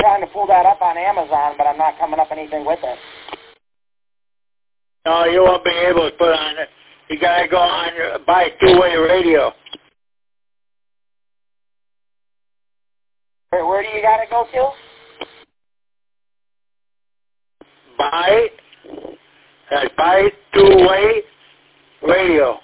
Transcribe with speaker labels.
Speaker 1: trying to pull that up on Amazon, but I'm not coming up anything with it.
Speaker 2: No, you won't be able to put on it. You gotta go on, buy two-way radio.
Speaker 1: Where do you gotta go to?
Speaker 2: Buy two-way radio.